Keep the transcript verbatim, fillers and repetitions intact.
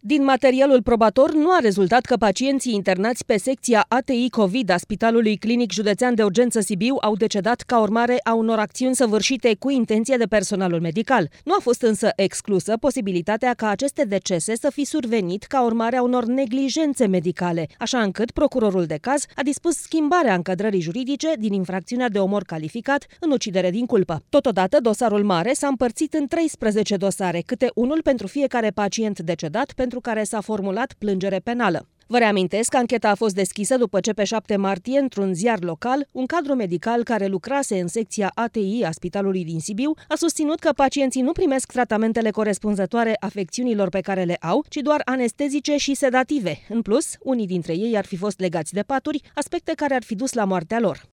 Din materialul probator nu a rezultat că pacienții internați pe secția A T I COVID a Spitalului Clinic Județean de Urgență Sibiu au decedat ca urmare a unor acțiuni săvârșite cu intenție de personalul medical. Nu a fost însă exclusă posibilitatea ca aceste decese să fi survenit ca urmare a unor neglijențe medicale, așa încât procurorul de caz a dispus schimbarea încadrării juridice din infracțiunea de omor calificat în ucidere din culpă. Totodată, dosarul mare s-a împărțit în treisprezece dosare, câte unul pentru fiecare pacient decedat pentru care s-a formulat plângere penală. Vă reamintesc că ancheta a fost deschisă după ce pe șapte martie, într-un ziar local, un cadru medical care lucrase în secția A T I a Spitalului din Sibiu a susținut că pacienții nu primesc tratamentele corespunzătoare afecțiunilor pe care le au, ci doar anestezice și sedative. În plus, unii dintre ei ar fi fost legați de paturi, aspecte care ar fi dus la moartea lor.